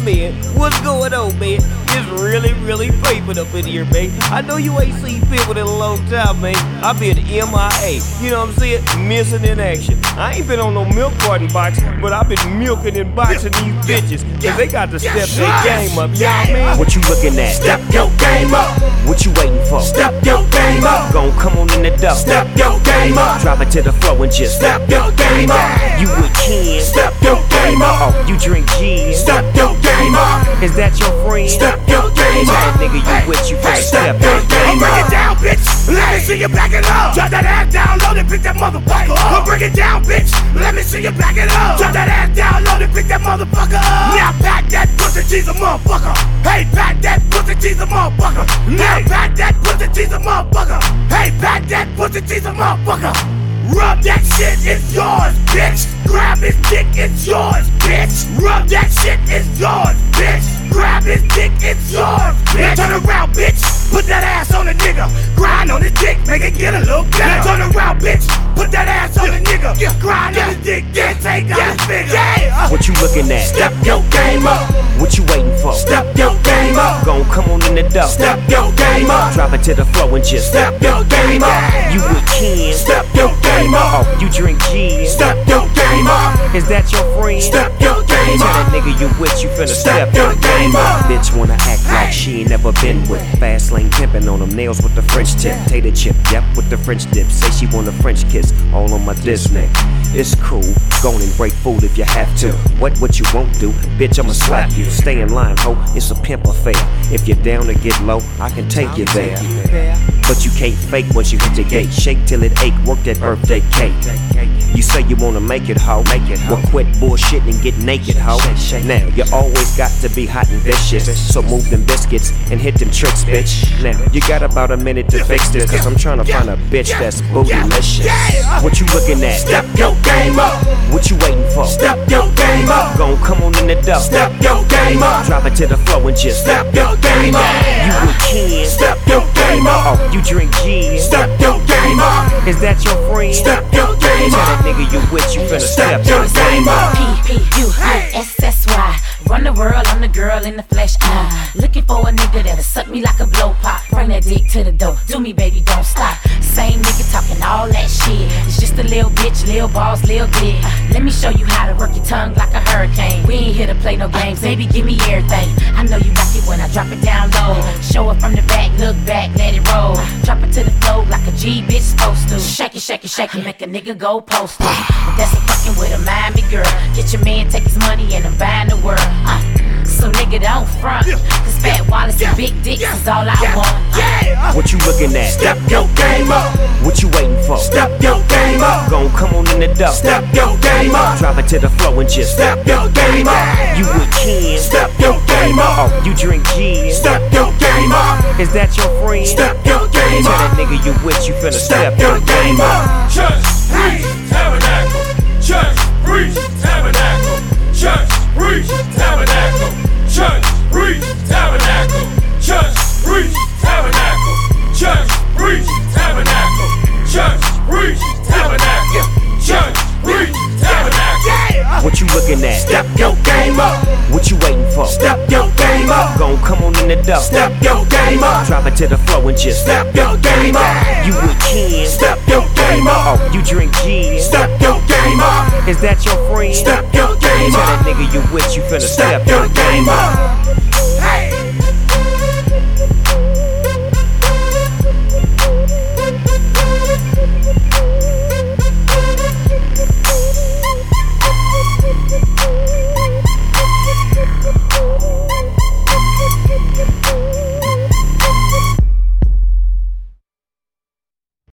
man? What's going on, man? It's really piping up in here, man. I know you ain't seen people in a long time, man. I've been MIA, you know what I'm saying? Missing in action. I ain't been on no milk carton box, but I've been milking and boxing these bitches, cause they got to step their game up, you know what I mean? What you looking at? Step your game up. What you waiting for? Step your game up. Gon' come on in the door. Step your game up. Drop it to the floor and just step your game up. You with Ken? Step your game up. Oh, you drink gin? Step your game up. Is that your friend? Step your game up. Tell that nigga you with you for step your game up. Bring it down, bitch. Let me see you back it up. Drop that ass down, load it, pick that motherfucker up. Bring it down, bitch. Let me see you back it up. Drop that ass down, load it, pick that motherfucker up. Now pack that pussy cheese a motherfucker. Hey, pack that pussy cheese a motherfucker. Now pack that pussy cheese a motherfucker. Hey, pack that pussy cheese a motherfucker. Rub that shit, it's yours, bitch. Grab his dick, it's yours, bitch. Rub that shit, it's yours, bitch. Grab his dick, it's yours, bitch. Now turn around, bitch. Put that ass on a nigga. Grind on his dick, make it get a little better. Now turn around, bitch. Put that ass on a nigga. Grind on his dick, then take out his finger. What you looking at? Step your game up. What you waiting for? Step your game up. Gon' come on in the door. Step your game up. Drop it to the floor and just step your game up. You with Ken? Step your game up. Oh, you drink gin? Step your game up. Is that your friend? Step your game Tell up. that nigga you with you finna step your game up. Bitch wanna act like she ain't never been with. Fast lane pimpin' on them nails with the French tip. Tater chip, yep, with the French dip. Say she want a French kiss, all on my diss neck. It's cool, go on and break food if you have to. What you won't do, bitch, I'ma slap you. Stay in line, ho, it's a pimp affair. If you're down to get low, I can take you there. But you can't fake once you hit the gate. Shake till it ache, work that birthday cake. You say you wanna make it, ho. Well, quit bullshitting and get naked, ho. Now, you always got to be hot and vicious. So move them biscuits and hit them tricks, bitch. Now, you got about a minute to fix this, cause I'm trying to find a bitch that's bootylicious. What you looking at? Step your game up. What you waiting for? Step your game up. Gon' come on in the door. Step your game up. Drop it to the floor and just step your game up. You with Ken? Step your game up. Oh, you drink gin? Step your game up. Is that your friend? Step your game Tell up. that nigga you with you finna step your game up. P-P-U-S-S-Y. Run the world, I'm the girl in the flesh. Looking for a nigga that'll suck me like a blow pop. Bring that dick to the door. Do me, baby, don't stop. Same nigga talking all that shit. It's just a little bitch, little balls, little dick. Let me show you how to work your tongue like a hurricane. We ain't here to play no games, baby, give me everything. I know you like it when I drop it down low. Show it from the back, look back, let it roll. Drop it to the floor like a G bitch supposed to. Shake it, shake it, shake it, make a nigga go postal. If that's a fucking with a Miami girl, get your man, take his money, and I'm buying the world. So nigga don't front, cause Fat Wallace and Big Dick is all I want. What you looking at? Step your game up. What you waiting for? Step your game up. Gon' come on in the door. Step your game up. Drop it to the floor and just step your game up. You with Ken? Step your game up. Oh, you drink gin? Step your game up. Is that your friend? Step your game Tell up. that nigga you with you finna step your game up. Church, preach, tabernacle. Church, preach, tabernacle. Church, preach, tabernacle. Church, preach, tabernacle. Church, preach, tabernacle. Church, preach, tabernacle. Church, preach, tabernacle. Church, preach, tabernacle. What you looking at? Step your game up. What you waiting for? Step your game up. Gon' come on in the door. Step your game up. Drop it to the floor and just step your game up. You with Ken? Step your game up. Oh, you drink gin? Step your game up. Is that your friend? Step your game Tell up. that nigga you with you finna step your game up.